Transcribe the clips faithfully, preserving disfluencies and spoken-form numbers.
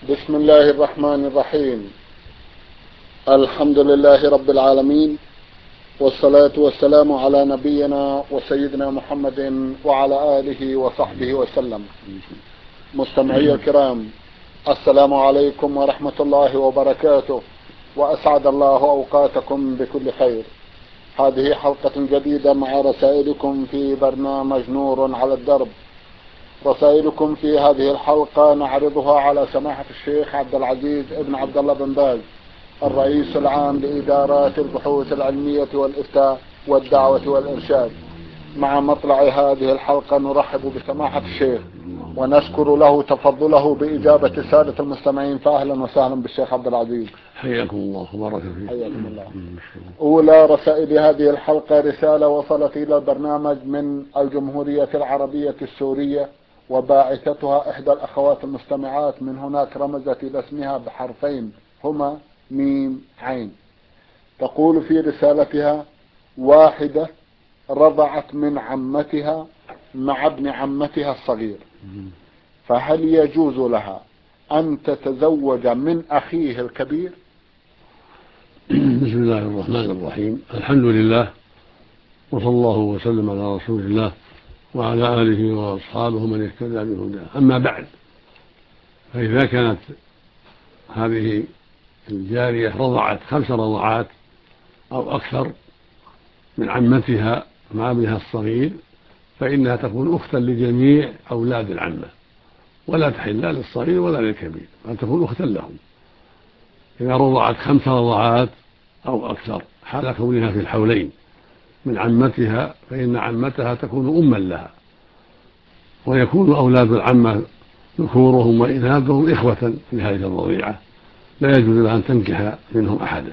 بسم الله الرحمن الرحيم. الحمد لله رب العالمين، والصلاة والسلام على نبينا وسيدنا محمد وعلى آله وصحبه وسلم. مستمعي الكرام، السلام عليكم ورحمة الله وبركاته، وأسعد الله أوقاتكم بكل خير. هذه حلقة جديدة مع رسائلكم في برنامج نور على الدرب. رسائلكم في هذه الحلقة نعرضها على سماحة الشيخ عبد العزيز ابن عبد الله بن باز، الرئيس العام لإدارات البحوث العلمية والإفتاء والدعوة والإرشاد. مع مطلع هذه الحلقة نرحب بسماحة الشيخ ونشكر له تفضله بإجابة السادة المستمعين، فأهلا وسهلا بالشيخ عبد العزيز. حياكم الله وبارك فيكم. حياكم الله. أولى رسائل هذه الحلقة رسالة وصلت إلى البرنامج من الجمهورية العربية السورية، وباعثتها إحدى الأخوات المستمعات من هناك رمزت إلى اسمها بحرفين هما ميم عين. تقول في رسالتها: واحدة رضعت من عمتها مع ابن عمتها الصغير، فهل يجوز لها أن تتزوج من أخيه الكبير؟ بسم الله الرحمن الرحيم. الحمد لله، وصلى الله وسلم على رسول الله وعلى آله وأصحابه من اهتدى بهداه. أما بعد، فإذا كانت هذه الجارية رضعت خمس رضعات أو أكثر من عمتها مع ابنها الصغير، فإنها تكون أختا لجميع أولاد العمة، ولا تحل لا للصغير ولا للكبير، بل تكون أختا لهم. إذا رضعت خمس رضعات أو أكثر حال كونها في الحولين من عمتها، فإن عمتها تكون أما لها، ويكون أولاد العمة ذكورهم وإناثهم إخوة في هذه الرضيعة، لا يجوز لها أن تنكح منهم أحدا.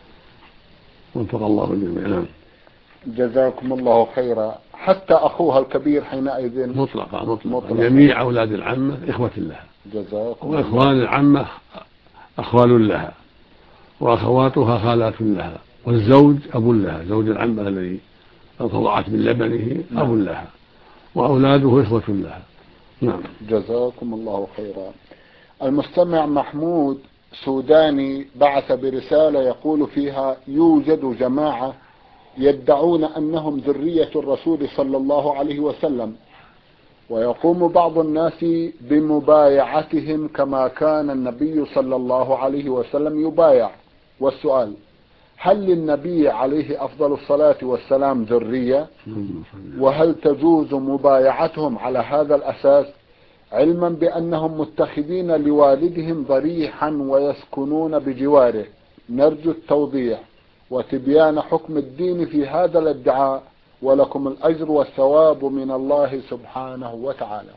وفق الله الجميع. جزاكم الله خيرا. حتى أخوها الكبير حينئذ مطلقا مطلقا جميع أولاد العمة إخوة لها، جزاكم وإخوان العمة أخوال لها، وأخواتها خالات لها، والزوج أب لها، زوج العمة الذي رضعت من لبنه أب لها، وأولاده إخوة لها. نعم. جزاكم الله خيرا. المستمع محمود سوداني بعث برسالة يقول فيها: يوجد جماعة يدعون أنهم ذرية الرسول صلى الله عليه وسلم، ويقوم بعض الناس بمبايعتهم كما كان النبي صلى الله عليه وسلم يبايع. والسؤال: هل للنبي عليه أفضل الصلاة والسلام ذرية؟ وهل تجوز مبايعتهم على هذا الأساس، علما بأنهم متخذين لوالدهم ضريحا ويسكنون بجواره؟ نرجو التوضيح وتبيان حكم الدين في هذا الادعاء، ولكم الأجر والثواب من الله سبحانه وتعالى.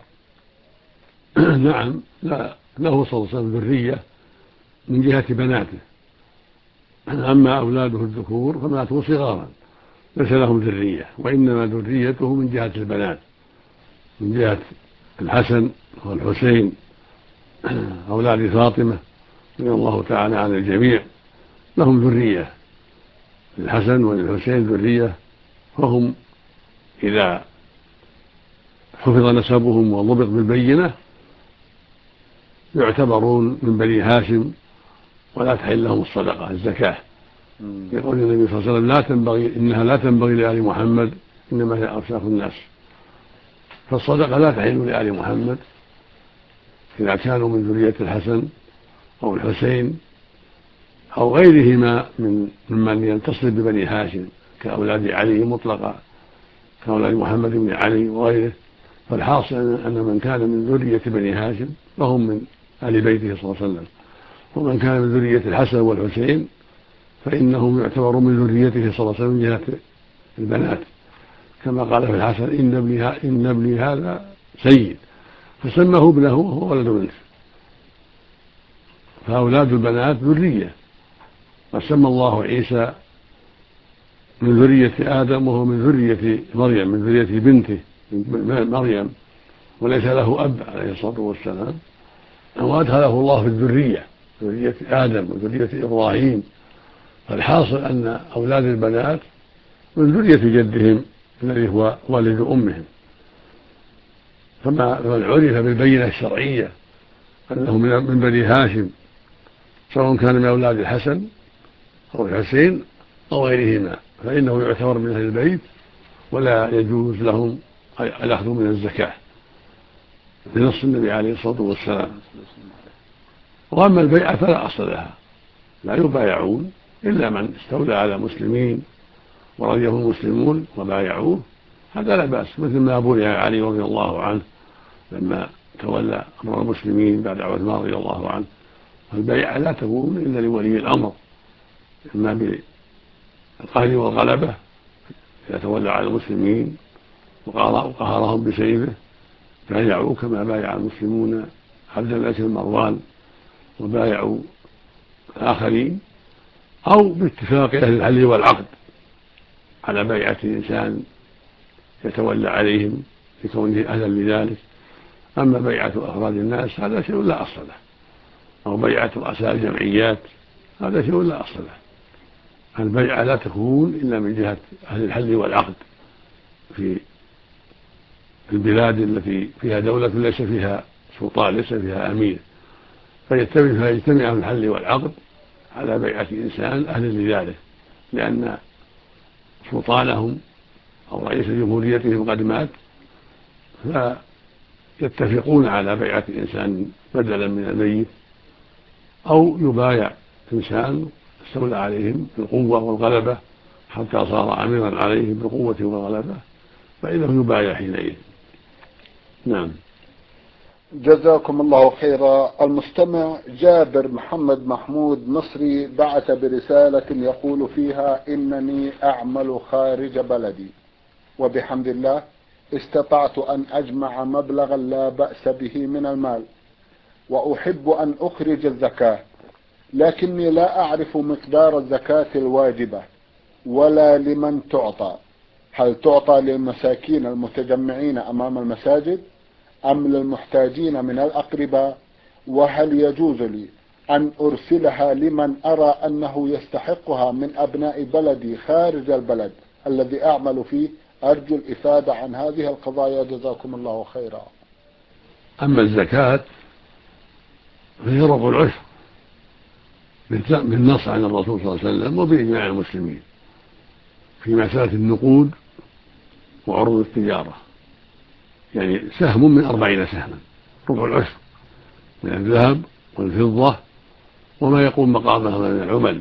نعم، لا له صلى الله عليه وسلم ذرية من جهة بناته، أما أولاده الذكور فماتوا صغارا ليس لهم ذرية، وإنما ذريته من جهة البنات، من جهة الحسن والحسين أولاد فاطمة رضي الله تعالى عن الجميع، لهم ذرية، الحسن والحسين ذرية، فهم إذا حفظ نسبهم وضبط بالبينة يعتبرون من بني هاشم، ولا تحل لهم الصدقة الزكاة. يقول النبي صلى الله عليه وسلم: لا تنبغي إنها لا تنبغي لآل محمد، إنما هي أوساخ الناس. فالصدقة لا تحل لآل محمد إذا كانوا من ذرية الحسن أو الحسين أو غيرهما من ممن ينتصر ببني هاشم كأولاد علي مطلقا، كأولاد محمد بن علي وغيره. فالحاصل أن من كان من ذرية بني هاشم فهم من آل بيته صلى الله عليه وسلم، ومن كان من ذرية الحسن والحسين فإنهم يعتبرون من ذريته صلى الله عليه وسلم من جهة البنات، كما قال في الحسن: إن ابني, إن ابني هذا سيد، فسمه ابنه وهو ولد منه. فأولاد البنات ذرية، وسمى الله عيسى من ذرية آدم وهو من ذرية مريم، من ذرية بنته مريم، وليس له أب عليه الصلاة والسلام، وأدخله الله في الذرية، ذرية آدم وذرية إبراهيم. فالحاصل أن أولاد البنات من ذرية جدهم الذي هو والد أمهم، فما عرف بالبينة الشرعية أنه من بني هاشم، سواء كان من أولاد الحسن أو الحسين أو غيرهما، فإنه يعتبر من أهل البيت ولا يجوز لهم الأخذ من الزكاة بنص النبي عليه الصلاة والسلام. وأما البيعة فلا أصل لها، لا يبايعون إلا من استولى على مسلمين ورضيه المسلمون وبايعوه، هذا لا بأس، مثل ما بويع علي رضي الله عنه لما تولى أمر المسلمين بعد عثمان رضي الله عنه. البيعة لا تكون إلا لولي الأمر، إما بالقهر والغلبة إذا تولى على المسلمين وقهرهم بسيفه بايعوا كما بايع المسلمون عبد الملك بن مروان وبايعوا الآخرين، أو باتفاق أهل الحل والعقد على بيعة إنسان يتولى عليهم لكونه أهلا لذلك. أما بيعة أفراد الناس هذا شيء لا أصل له، أو بيعة رؤساء الجمعيات هذا شيء لا أصل له. البيعة لا تكون إلا من جهة أهل الحل والعقد في البلاد التي فيها دولة ليس فيها سلطان، ليس فيها أمير، فيجتمع أهل الحل والعقد على بيعة إنسان أهل لذلك، لأن سلطانهم أو رئيس جمهوريتهم قد مات، فيتفقون على بيعة إنسان بدلا من الميت، أو يبايع إنسان استولى عليهم بالقوة والغلبة حتى صار أميرا عليهم بالقوة والغلبة، فإنه يبايع حينئذ. نعم. جزاكم الله خيرا. المستمع جابر محمد محمود مصري بعث برسالة يقول فيها: إنني أعمل خارج بلدي، وبحمد الله استطعت أن أجمع مبلغا لا بأس به من المال، وأحب أن أخرج الزكاة، لكني لا أعرف مقدار الزكاة الواجبة ولا لمن تعطى. هل تعطى للمساكين المتجمعين أمام المساجد أم للمحتاجين من الأقرباء؟ وهل يجوز لي أن أرسلها لمن أرى أنه يستحقها من أبناء بلدي خارج البلد الذي أعمل فيه؟ أرجو الإفادة عن هذه القضايا، جزاكم الله خيرا. أما الزكاة فهي ربع العشر بالنص عن الرسول صلى الله عليه وسلم وبإجماع المسلمين في مسألة النقود وعروض التجارة، يعني سهم من أربعين سهما، ربع العشر من الذهب والفضة وما يقوم مقامها من العمل.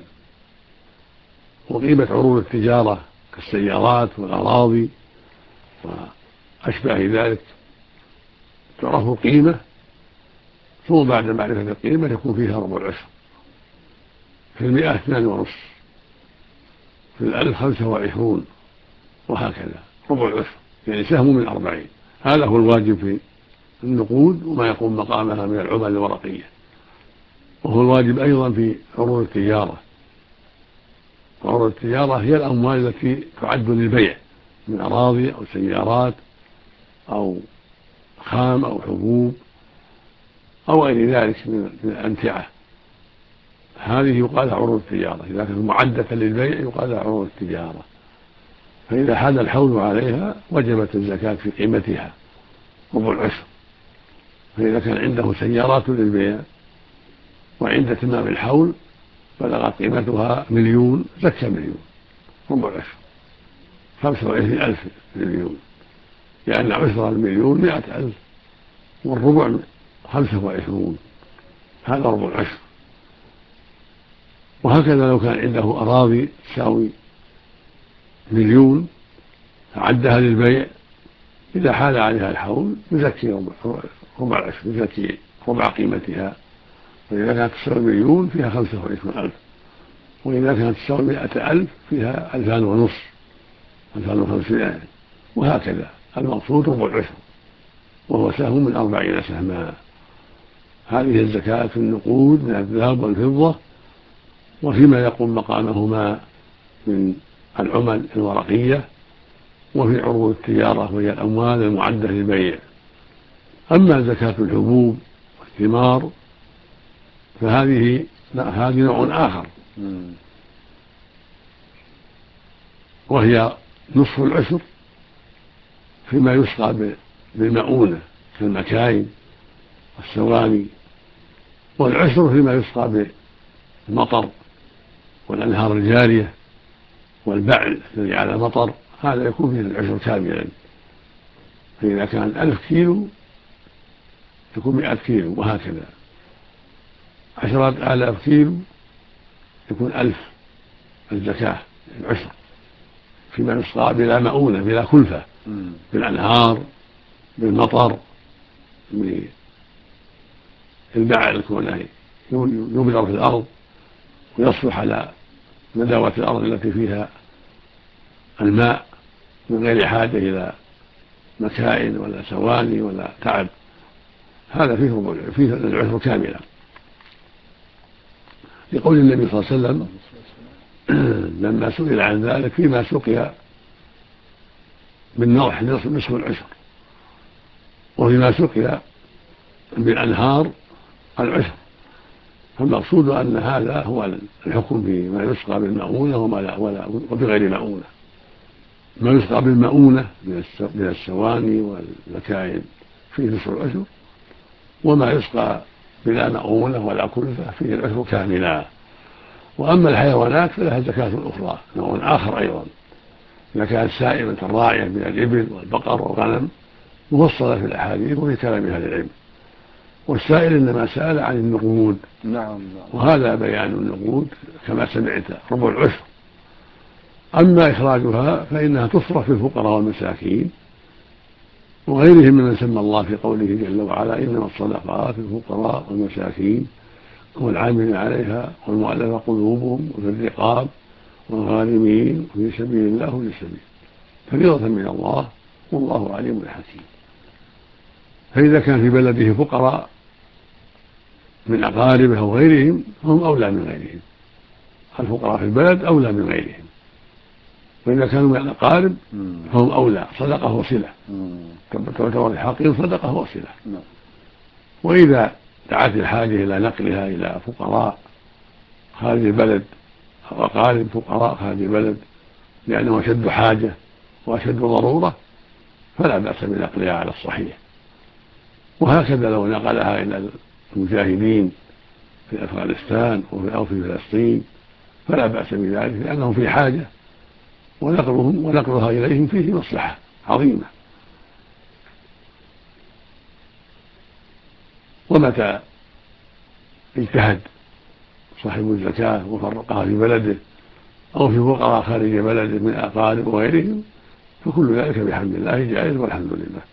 وقيمة عروض التجارة كالسيارات والأراضي وأشباه ذلك تعرف القيمة، ثم بعد معرفة القيمة يكون فيها ربع العشر. في المئة اثنان ونصف، في الألف خمسة وعشرون، وهكذا ربع العشر، يعني سهم من أربعين. هذا هو الواجب في النقود وما يقوم مقامها من العمل الورقية، وهو الواجب أيضا في عروض التجارة. وعروض التجارة هي الأموال التي تعد للبيع من أراضي أو سيارات أو خام أو حبوب أو غير ذلك من الأمتعة، هذه يقال لها عروض التجارة. إذا كانت معدة للبيع يقال لها عروض التجارة. فإذا حال الحول عليها وجبت الزكاة في قيمتها ربع العشر. فإذا كان عنده سيارات للبيع وعند تمام الحول بلغت قيمتها مليون، زكى مليون، ربع العشر خمسة وعشرين ألف مليون، لأن عشر المليون مئة ألف والربع خمسة وعشرون، هذا ربع العشر. وهكذا لو كان عنده أراضي تساوي مليون فعدها للبيع، إذا حال عليها الحول يزكي ربع العشر، يزكي ربع قيمتها. فإذا كانت تساوي مليون فيها خمسة وعشرون ألف، وإذا كانت تساوي مئة ألف فيها ألفان ونصف، ألفان وخمسين، وهكذا. المقصود ربع العشر، وهو سهم من أربعين سهما. هذه الزكاة في النقود من الذهب والفضة، وفيما يقوم مقامهما من العمل الورقية، وفي عروض التجارة وهي الأموال المعدة للبيع. أما زكاة الحبوب والثمار فهذه هذه نوع آخر، وهي نصف العشر فيما يسقى بالمؤونة كالمكاين والسواني والعشر فيما يسقى بالمطر والأنهار الجارية والبعل الذي على المطر، هذا يكون فيه العشر كاملا. فإذا كان ألف كيلو يكون مئة كيلو، وهكذا عشرة آلاف كيلو يكون ألف الزكاة العشر فيما يسقى بلا مؤونة بلا كلفة، بالأنهار بالمطر بالبعل كونه يبذر في الأرض ويصلح على ندوة الأرض التي فيها الماء من غير حاجة إلى مكائن ولا سواني ولا تعب، هذا فيه فيه العشر كاملا، لقول النبي صلى الله عليه وسلم لما سئل عن ذلك فيما سقي بالنضح نصف العشر، وفيما سقي بالأنهار العشر. فالمقصود أن هذا هو الحكم فيما يسقى بالمؤونة وما لا ولا وبغير مؤونة. ما يسقى بالمؤونة من السواني والمكائن فيه نصف العشر، وما يسقى بلا مؤونة ولا كلفة فيه العشر كاملا. وأما الحيوانات فلها زكاة أخرى نوع آخر أيضا، إذا كانت سائمة راعية من الإبل والبقر والغنم مفصلة في الأحاديث وفي كلام أهل العلم. والسائل إنما سأل عن النقود، نعم. وهذا بيان النقود كما سمعت ربع العشر. أما إخراجها فإنها تصرف في الفقراء والمساكين وغيرهم ممن سمى الله في قوله جل وعلا إنما الصدقات للفقراء والمساكين والعاملين عليها والمؤلفة قلوبهم وفي الرقاب والغارمين وفي سبيل الله وفي السبيل، فريضة من الله والله عليم حكيم. فإذا كان في بلده فقراء من أقاربه أو غيرهم فهم أولى من غيرهم، الفقراء في البلد أولى من غيرهم، وإذا كانوا من الأقارب فهم أولى، صدقة وصلة، تعتبر الحقير صدقة وصلة. وإذا دعت الحاجة إلى نقلها إلى فقراء خارج البلد أو أقارب فقراء خارج البلد لأنه أشد حاجة وأشد ضرورة فلا بأس بنقلها على الصحيح. وهكذا لو نقلها إلى المجاهدين في أفغانستان أو في فلسطين فلا بأس بذلك لأنهم في حاجة، ونقلهم ونقلها إليهم فيه مصلحة عظيمة. ومتى اجتهد صاحب الزكاة وفرقها في بلده أو في فقراء خارج بلده من أقارب وغيرهم فكل ذلك بحمد الله جائز والحمد لله.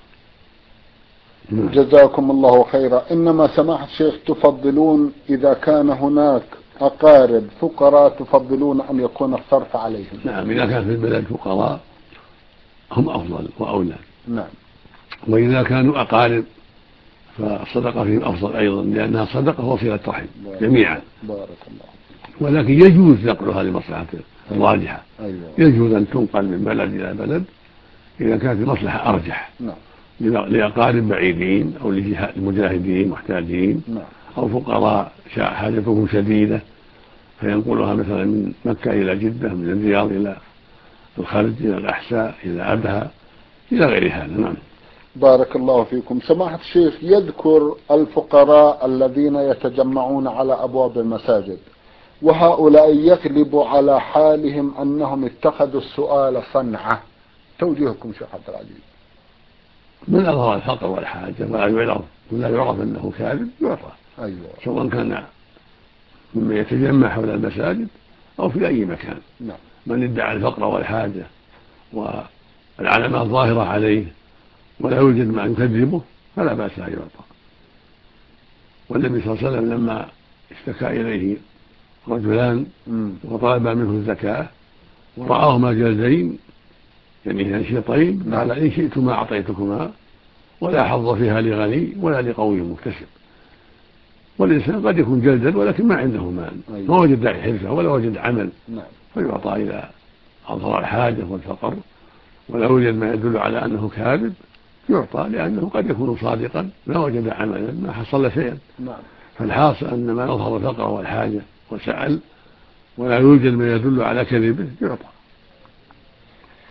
جزاكم الله خيرا. إنما سماحة الشيخ تفضلون إذا كان هناك أقارب فقراء تفضلون أن يكون الصرف عليهم؟ نعم، إذا كان في البلد فقراء هم أفضل وأولى. نعم. وإذا كانوا أقارب فالصدقة فيهم أفضل أيضا لأنها صدقة وصلة رحم جميعا. بارك الله. ولكن يجوز نقلها لمصلحة راجحة. أيوة. يجوز أن تنقل من بلد إلى بلد إذا كانت المصلحة أرجح. نعم. لأقارب بعيدين أو لمجاهدين محتاجين. نعم. أو فقراء حاجتهم شديدة فينقلها مثلا من مكة إلى جدة، من الرياض إلى الخرج إلى الأحساء إلى أبها إلى غير هذا. نعم. بارك الله فيكم. سماحة الشيخ يذكر الفقراء الذين يتجمعون على أبواب المساجد، وهؤلاء يغلب على حالهم أنهم اتخذوا السؤال صنعة، توجيهكم شيخ عبد العزيز؟ من أظهر الفقر والحاجة ولا يعرف ولا يعرف أنه كاذب يعطى. أيوة. سواء كان ممن يتجمع حول المساجد أو في أي مكان. نعم. من ادعى الفقر والحاجة والعلامات ظاهرة عليه ولا يوجد ما يكذبه فلا بأس أن يعطى. والنبي صلى الله عليه وسلم لما اشتكى إليه رجلان وطلب منه الزكاة ورآهما جلدين يعني نشيطين قال إن شئتما أعطيتكما ولا حظ فيها لغني ولا لقوي مكتسب. والإنسان قد يكون جلدا ولكن ما عنده مال، ما وجد حرفة ولا وجد عمل، فيعطى إذا أظهر الحاجة والفقر ولا يوجد ما يدل على أنه كاذب يعطى، لأنه قد يكون صادقا ما وجد عملا ما حصل شيئا. فالحاصل أن من أظهر الفقر والحاجة وسأل ولا يوجد ما يدل على كذبه يعطى.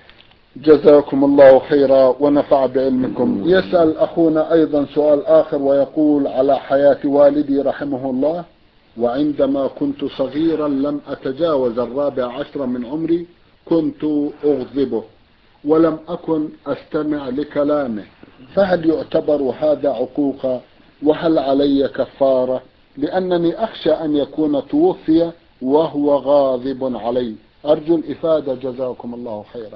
جزاكم الله خيرا ونفع بعلمكم. يسأل أخونا أيضا سؤال آخر ويقول: على حياة والدي رحمه الله، وعندما كنت صغيرا لم أتجاوز الرابع عشر من عمري كنت أغضبه ولم أكن أستمع لكلامه، فهل يعتبر هذا عقوقا؟ وهل علي كفارة؟ لأنني أخشى أن يكون توفي وهو غاضب علي، أرجو الإفادة جزاكم الله خيرا.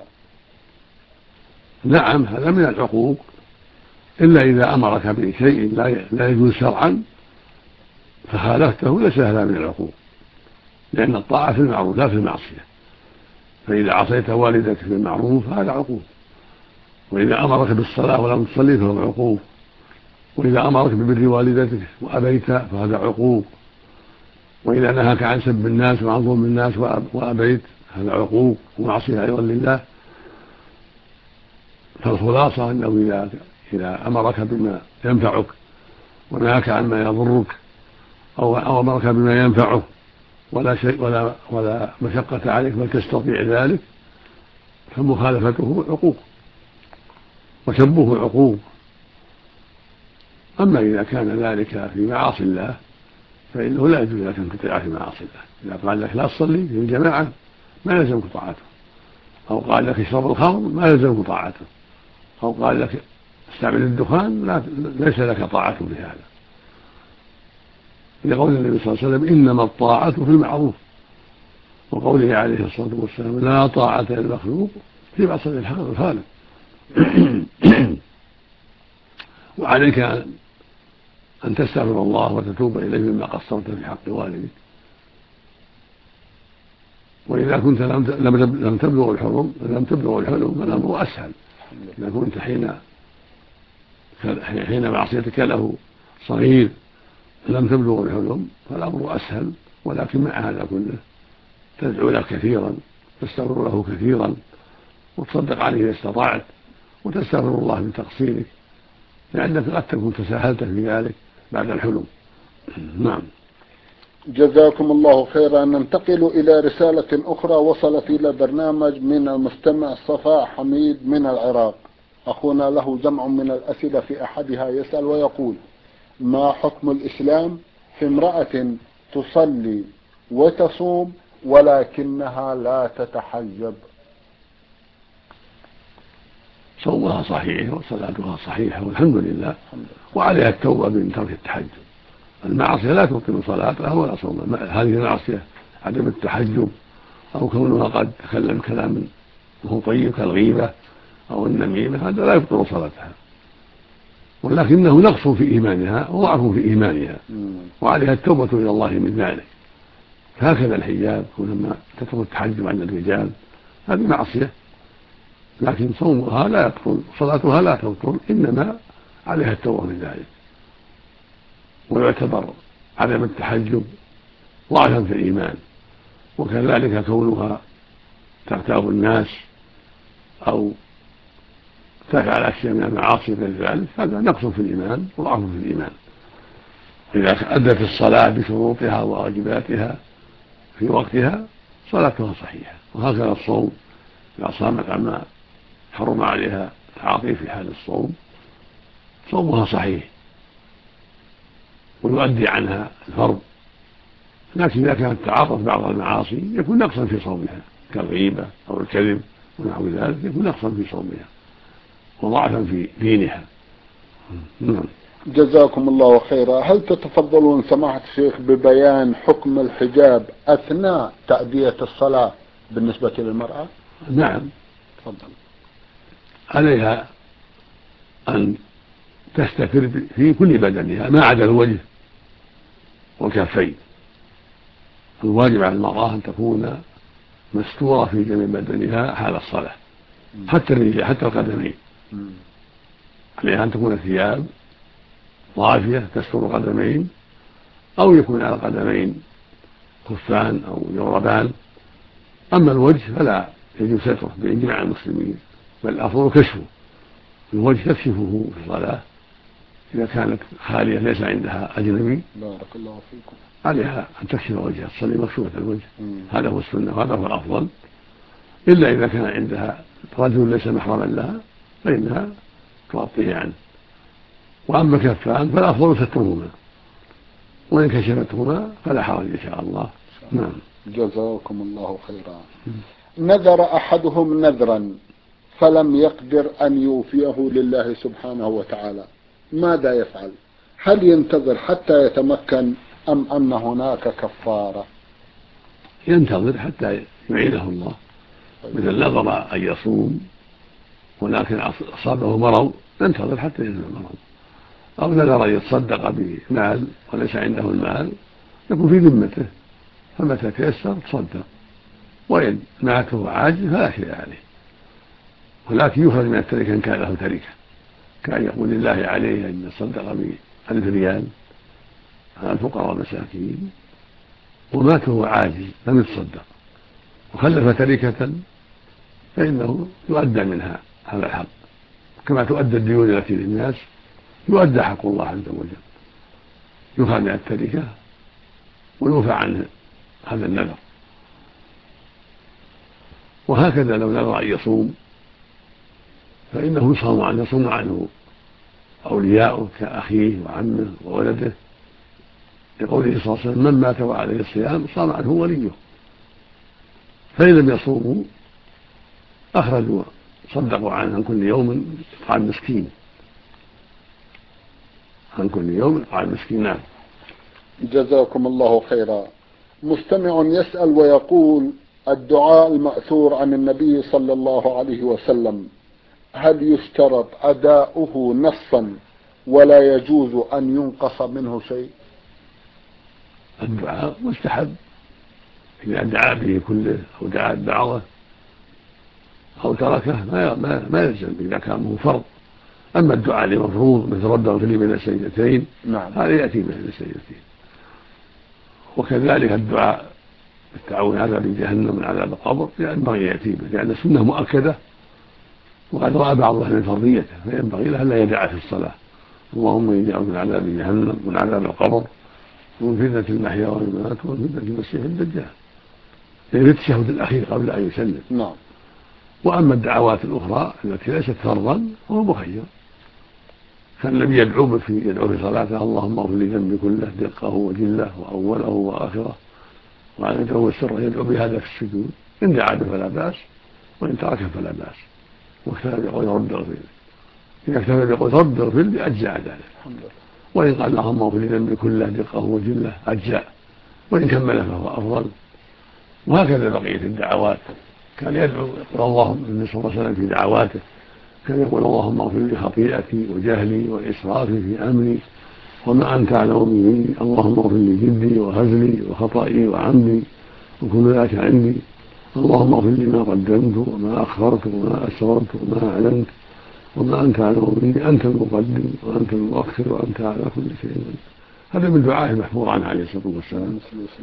نعم، هذا من العقوق، إلا إذا أمرك بشيء لا يجوز شرعا فخالفته ليس هذا من العقوق، لأن الطاعة في المعروف لا في المعصية. فإذا عصيت والدك في المعروف هذا عقوق، وإذا أمرك بالصلاة ولم تصلي فهو عقوق، وإذا أمرك ببر والدتك وأبيت فهذا عقوق، وإذا نهاك عن سب الناس وعن ظلم الناس وأبيت هذا عقوق ومعصية أيضا لله. فالخلاصة أنه إذا إذا أمرك بما ينفعك ونهاك عما يضرك أو أمرك بما ينفعه ولا شيء ولا ولا مشقة عليك بل تستطيع ذلك فمخالفته عقوق وسبه عقوق. أما إذا كان ذلك في معاصي الله فإنه لا يجوز لك أن تطيع في معاصي الله. إذا قال لك لا تصلي في الجماعة ما يلزمك طاعته، أو قال لك اشرب الخمر ما يلزمك طاعته، أو قال لك استعمل الدخان لا ليس لك طاعة في هذا، لقول النبي صلى الله عليه وسلم إنما الطاعة في المعروف، وقوله عليه الصلاة والسلام لا طاعة للمخلوق في معصية الخالق. وعليك أن تستغفر الله وتتوب إليه مما قصرت في حق والدك. وإذا كنت لم تبلغ الحلم لم تبلغ الحلم فالأمر أسهل. إذا كنت حين حين معصيتك له صغير لم تبلغ الحلم فالأمر أسهل، ولكن مع هذا كله تدعو له كثيرا، تستغفر له كثيرا، وتصدق عليه إذا استطعت، وتستغفر الله من تقصيرك، لأنك قد تكون تساهلت في ذلك بعد الحلم. نعم. جزاكم الله خيرا. ننتقل إلى رسالة أخرى وصلت إلى برنامج من المستمع صفاء حميد من العراق. أخونا له جمع من الأسئلة، في أحدها يسأل ويقول: ما حكم الإسلام في امرأة تصلي وتصوم ولكنها لا تتحجب؟ صومها صحيح وصلاتها صحيحة والحمد لله، وعليها التوبة من ترك التحجب. المعصية لا تبطل صلاتها ولا صومها. هذه المعصية عدم التحجب أو كونها قد تكلم كلام وهو طيب كالغيبة أو النميمة هذا لا يبطل صلاتها، ولكنه نقص في إيمانها وضعف في إيمانها، وعليها التوبة إلى الله من ذلك. هكذا الحجاب لما تترك التحجب عن الرجال هذه معصية، لكن صومها لا يبطل، صلاتها لا تبطل، إنما عليها التوبة من ذلك. ويعتبر عدم التحجب ضعفا في الإيمان، وكذلك كونها تغتاب الناس أو تفعل أشياء من المعاصي غير ذلك هذا نقص في الإيمان وضعف في الإيمان. إذا أدت الصلاة بشروطها وواجباتها في وقتها صلاتها صحيحة. وهكذا الصوم، إذا صامت عما حرم عليها التعاطي في حال الصوم صومها صحيح ويؤدي عنها الفرض، لكن إذا كانت تعاطت بعض المعاصي يكون نقصا في صومها كالغيبة أو الكذب ونحو ذلك، يكون نقصا في صومها وضعفا في دينها. نعم. جزاكم الله خيرا. هل تتفضلون سماحة الشيخ ببيان حكم الحجاب أثناء تأدية الصلاة بالنسبة للمرأة؟ نعم. تفضل. عليها أن تستتر في كل بدنها ما عدا الوجه والكفين. الواجب على المرأة أن تكون مستورة في جميع بدنها حال الصلاة، حتى الرجل حتى القدمين. عليها أن تكون ثياب ضافية تستر قدمين، أو يكون على القدمين خفان أو جوربان. أما الوجه فلا يجوز ستره بإجماع المسلمين، بل الأفضل كشفه. الوجه تكشفه في الصلاة إذا كانت خالية ليس عندها أجنبي. بارك الله فيكم. عليها أن تكشف وجهها، تصلي مكشوفة الوجه. مم. هذا هو السنة وهذا هو الأفضل، إلا إذا كان عندها رجل ليس محرما لها فإنها تغطيه عنه. وأما الكفان فالأفضل سترهما، وإن كشفتهما فلا حرج إن شاء الله. نعم. جزاكم الله خيرا. نذر أحدهم نذرا فلم يقدر أن يوفيه لله سبحانه وتعالى، ماذا يفعل؟ هل ينتظر حتى يتمكن أم أن هناك كفارة؟ ينتظر حتى يعينه الله. مثل نظر أن يصوم ولكن أصابه مرض ينتظر حتى ينزل المرض، أو نذر أن يتصدق بمال وليس عنده المال يكون في ذمته، فمتى تيسر تصدق، وإن مات وهو عاجز فلا شيء عليه، ولكن يخرج من التركة إن كان له تركة، كان يقول لله عليه أن يصدق بألف ريال على الفقراء والمساكين ومات وهو عاجز لم يتصدق وخلف تركة، فإنه يؤدى منها هذا الحق كما تؤدى الديون التي للناس، يؤدى حق الله عز وجل، يخرج من التركة ويوفى عنه هذا النذر. وهكذا لو نذر أن يصوم فإنه يصام عنه، يصوم عنه أولياؤه كأخيه وعمه وولده، لقوله صلى الله عليه وسلم: من مات وعليه الصيام صام عنه وليه. فإن لم يصوموا أخرجوا صدقوا عنه عن كل يوم إطعام مسكين، عن كل يوم إطعام مسكين. نعم. جزاكم الله خيرا. مستمع يسأل ويقول: الدعاء المأثور عن النبي صلى الله عليه وسلم هل يشترط أداؤه نصا ولا يجوز أن ينقص منه شيء؟ الدعاء مستحب إذا دعا به كله أو دعا بعضه أو تركه ما ما, ما يلزم إذا كان هو فرض. أما الدعاء لمفروض مثل رب اغفر لي بين السجدتين، نعم، هذا يأتي بين السجدتين. وكذلك الدعاء بالتعوذ عذاب جهنم من عذاب القبر ينبغي يأتي به، لأن السنة مؤكدة وقد رأى بعض أهل فرضيته، فينبغي له ألا يدع في الصلاة: اللهم إني أعوذ من عذاب جهنم ومن عذاب القبر ومن فتنة المحيا والممات ومن فتنة المسيح الدجال، يعني في التشهد الأخير قبل أن يسلم. نعم. وأما الدعوات الأخرى التي ليست فرضا فهو مخير، فالنبي يدعو في يدعو في صلاته: اللهم اغفر لي ذنبي كله دقه وجله وأوله وآخره وعلانيته وسره، يدعو بهذا في السجود. إن دعا به فلا بأس، وإن تركه فلا بأس، واكتفى بقول رب اغفر لي. إذا اكتفى بقول رب اغفر لي أجزاء ذلك، وإن قال اللهم اغفر لي ذنبي كله دقه وجله أجزاء، وإن كمل فهو أفضل. وهكذا بقية الدعوات كان يدعو يقول اللهم النبي صلى الله عليه وسلم في دعواته كان يقول: اللهم اغفر لي خطيئتي وجهلي وإسرافي في أمري وما أنت أعلم مني، اللهم اغفر لي جدي وهزلي وخطئي وعمدي وكل ذلك عندي، اللهم اغفر لي ما قدمت وما أخرت وما أسررت وما أعلنت وما أنت أعلم مني، أنت المقدم وأنت المؤخر وأنت على كل شيء قدير. هذا من دعائه المحفوظ عنه عليه الصلاة والسلام.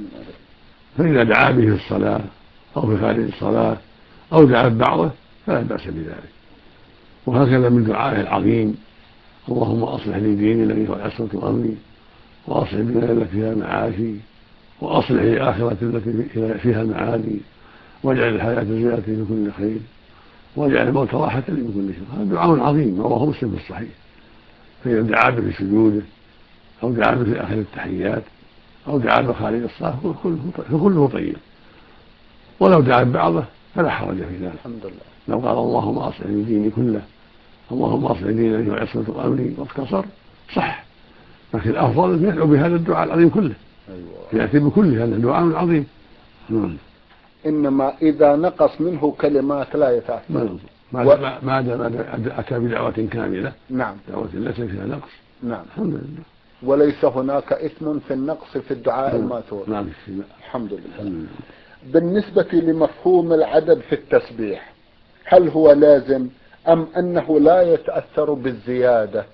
فإذا دعا به في الصلاة أو في خارج الصلاة أو دعا ببعضه فلا بأس بذلك. وهكذا من دعائه العظيم: اللهم أصلح لي ديني الذي هو عصمة أمري، وأصلح الدنيا التي فيها معاشي، وأصلح لي آخرتي التي فيها معادي، واجعل الحياة زيادة في كل خير، واجعل الموت راحة لي من كل شر. هذا دعاء عظيم رواه مسلم في الصحيح. فإذا دعا به في سجوده أو دعا به في آخر التحيات أو دعا به خارج الصلاة فكله طيب. ولو دعا ببعضه فلا حرج في ذلك. الحمد لله. لو قال اللهم أصلح لي ديني كله، اللهم أصلح ديني الذي هو عصمة أمري، واختصر صح، لكن الأفضل أن يدعو بهذا الدعاء العظيم كله. أيوة. يأتي بكله، هذا دعاء عظيم. مم. إنما إذا نقص منه كلمات لا يتأثر ما و... ما دام أتى بدعوة كاملة. نعم. دعوة ليس فيها نقص. نعم. الحمد لله. وليس هناك إثم في النقص في الدعاء الماثور. نعم. الحمد لله. بالنسبة لمفهوم العدد في التسبيح هل هو لازم أم أنه لا يتأثر بالزيادة؟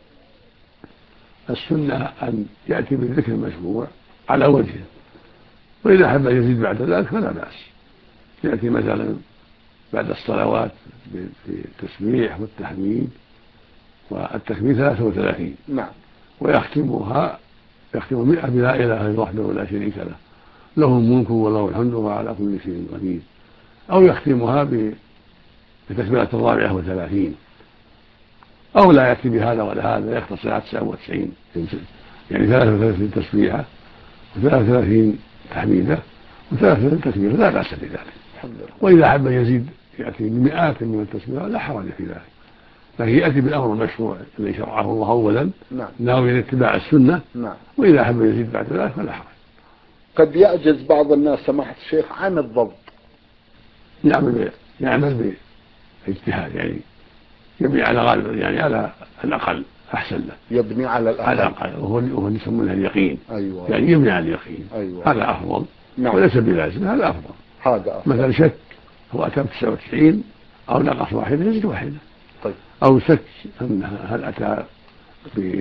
السنة أن يأتي بالذكر المشروع على وجهه، وإذا أحب أن يزيد بعد ذلك فلا بأس. يأتي مثلا بعد الصلوات بالتسبيح والتحميد والتكبير ثلاثة وثلاثين. نعم. ويختمها يختم مئة بلا إله إلا الله وحده لا شريك له، له الملك وله الحمد وهو على كل شيء قدير. أو يختمها بتكبيرة الرابعة وثلاثين، أو لا يأتي بهذا ولا هذا، يختصر على تسعة وتسعين، يعني ثلاثة وثلاثين تسبيحة وثلاثة وثلاثين تحميدة وثلاثة وثلاثين تكبيرة، لا بأس بذلك. وإذا أحب يزيد يأتي بمئات من التسبيحة لا حرج في ذلك، لكن يأتي بالأمر المشروع الذي شرعه الله أولا ناوي اتباع السنة، وإذا أحب يزيد بعد ذلك فلا حرج. قد يعجز بعض الناس سماحة الشيخ عن الضبط، يعمل يعمل باجتهاد، يعني يبني على غالب، يعني على الأقل أحسن له، يبني على الأقل, على الأقل وهو اللي يسمونه اليقين. أيوة. يعني يبني على اليقين. أيوة. هذا أفضل. نعم. وليس بلازم، هذا أفضل. هذا أفضل. مثلا شك هو أتى بتسعة وتسعين أو نقص واحدة يزيد واحدة. طيب. أو شك أن هل أتى ب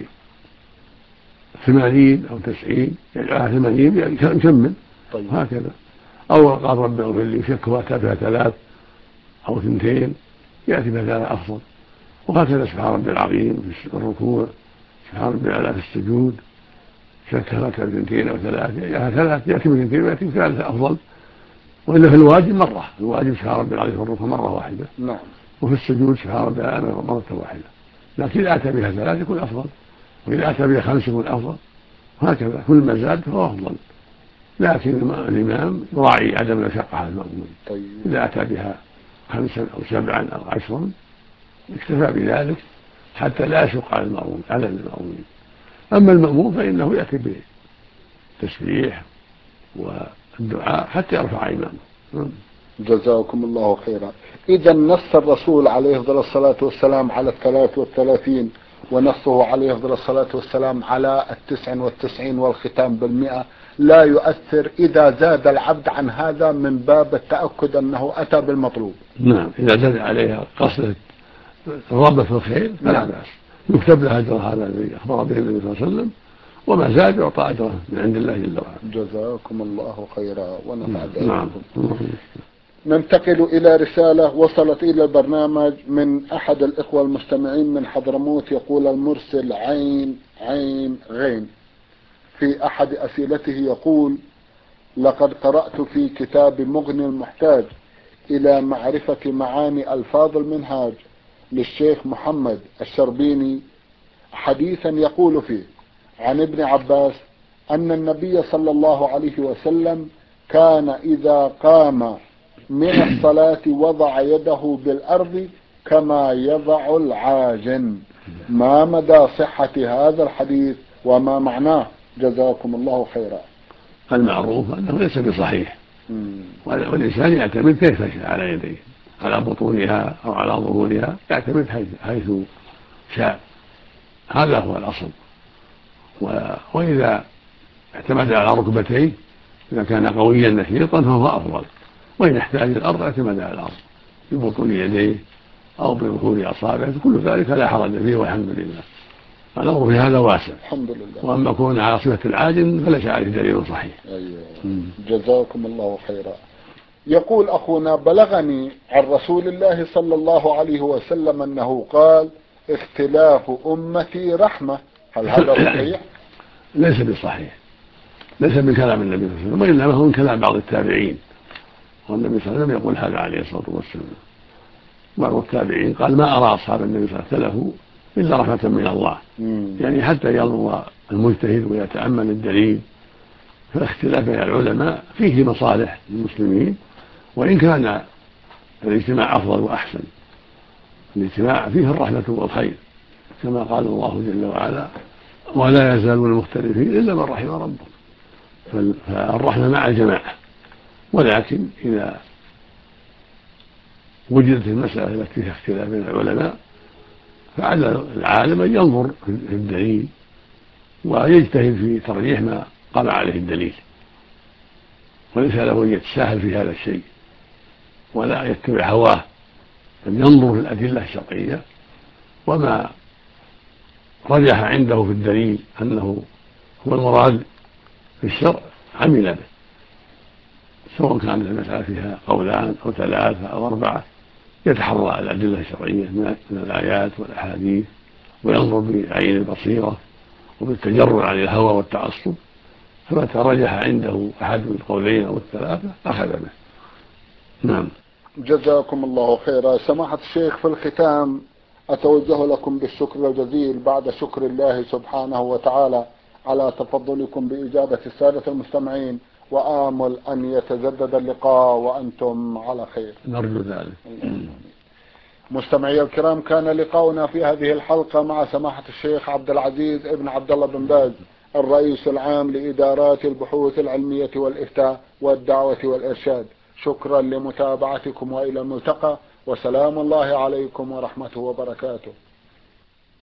ثمانين أو تسعين يعني ثمانين يكمل. طيب. هكذا. أو قال رب اغفر لي شك هو أتى بها ثلاث أو ثنتين يأتي بها أفضل. وهكذا سبحان ربي العظيم في الركوع، سبحان ربي الأعلى في السجود، شك هكذا بثنتين أو ثلاث يعني ثلاث يأتي بثنتين ويأتي بثلاثة أفضل. وإلا في الواجب مرة، الواجب سبحان ربي العظيم في الركوع مرة واحدة. نعم. وفي السجود سبحان ربي الأعلى مرة واحدة. لكن إذا أتى بها ثلاث يكون أفضل، وإذا أتى بها خمس يكون أفضل، وهكذا كل ما زاد فهو أفضل. لكن الإمام يراعي عدم المشقة على المأمومين. طيب. إذا أتى بها خمسا أو سبعا أو عشرا اكتفى بذلك حتى لا يشق على المأموم على المأمومين. أما المأموم فإنه يأتي بالتسبيح والدعاء حتى يرفع إمامه. جزاكم الله خيرا. إذا نص الرسول عليه أفضل الصلاة والسلام على الثلاث والثلاثين، ونصه عليه أفضل الصلاة والسلام على التسع والتسعين والختام بالمئة، لا يؤثر إذا زاد العبد عن هذا من باب التأكد أنه أتى بالمطلوب. نعم، إذا زاد عليها قصد الرغبة في الخير فلا بأس، يكتب له أجر هذا الذي أخبر به النبي صلى الله عليه وسلم، وما زاد يعطى أجره من عند الله جل وعلا. جزاكم الله خيرا ونفع نعم. بكم. ننتقل إلى رسالة وصلت إلى البرنامج من أحد الإخوة المستمعين من حضرموت، يقول المرسل عين عين غين في أحد أسئلته يقول: لقد قرأت في كتاب مغني المحتاج إلى معرفة معاني ألفاظ المنهاج للشيخ محمد الشربيني حديثا يقول فيه عن ابن عباس أن النبي صلى الله عليه وسلم كان إذا قام من الصلاة وضع يده بالأرض كما يضع العاجن. ما مدى صحة هذا الحديث وما معناه؟ جزاكم الله خيرا. المعروف أنه ليس بصحيح، والإنسان يعتمد كيف شاء على يديه، على بطونها أو على ظهورها، يعتمد حيث شاء، هذا هو الأصل. وإذا اعتمد على ركبتيه إذا كان قويا نشيطا فهو أفضل، وإن احتاج الأرض اعتمد على الأرض ببطون يديه أو بظهور أصابعه، كل ذلك لا حرج فيه والحمد لله. الأمر في هذا واسع الحمد لله. وأما كون على صفة العاجن فليس عليه دليل صحيح. أيوة. جزاكم الله خيرا. يقول أخونا: بلغني عن رسول الله صلى الله عليه وسلم أنه قال: اختلاف أمتي رحمة. هل هذا صحيح؟ ليس بصحيح، ليس من كلام النبي صلى الله عليه وسلم، وإنما هو من كلام بعض التابعين، والنبي صلى الله عليه وسلم يقول هذا عليه الصلاة والسلام. بعض التابعين قال: ما أرى أصحاب النبي صلى الله عليه وسلم إلا رحمة من الله. مم. يعني حتى ينظر المجتهد ويتأمل الدليل، فالاختلاف بين العلماء فيه مصالح للمسلمين، وإن كان الاجتماع أفضل وأحسن. الاجتماع فيه الرحمة والخير كما قال الله جل وعلا: ولا يزالون مختلفين إلا من رحم ربك. فالرحمة مع الجماعة، ولكن إذا وجدت المسألة التي فيها اختلاف بين العلماء فعلى العالم أن ينظر في الدليل ويجتهد في ترجيح ما قام عليه الدليل، وليس له أن يتساهل في هذا الشيء ولا يتبع هواه، بل ينظر في الأدلة الشرعية وما رجح عنده في الدليل أنه هو المراد في الشرع عمل به، سواء كانت المسألة فيها قولان أو ثلاثة أو أربعة، يتحرى الأدلة الشرعية من الآيات والأحاديث وينظر بعين البصيرة وبالتجرد عن الهوى والتعصب، فمتى رجح عنده أحد القولين أو الثلاثة أخذ به. نعم. جزاكم الله خيرا. سماحة الشيخ، في الختام أتوجه لكم بالشكر الجزيل بعد شكر الله سبحانه وتعالى على تفضلكم بإجابة السادة المستمعين، وآمل أن يتجدد اللقاء وأنتم على خير. نرجو ذلك. مستمعي الكرام، كان لقاؤنا في هذه الحلقة مع سماحة الشيخ عبد العزيز ابن عبد الله بن باز، الرئيس العام لإدارات البحوث العلمية والإفتاء والدعوة والإرشاد. شكرا لمتابعتكم، وإلى الملتقى، وسلام الله عليكم ورحمته وبركاته.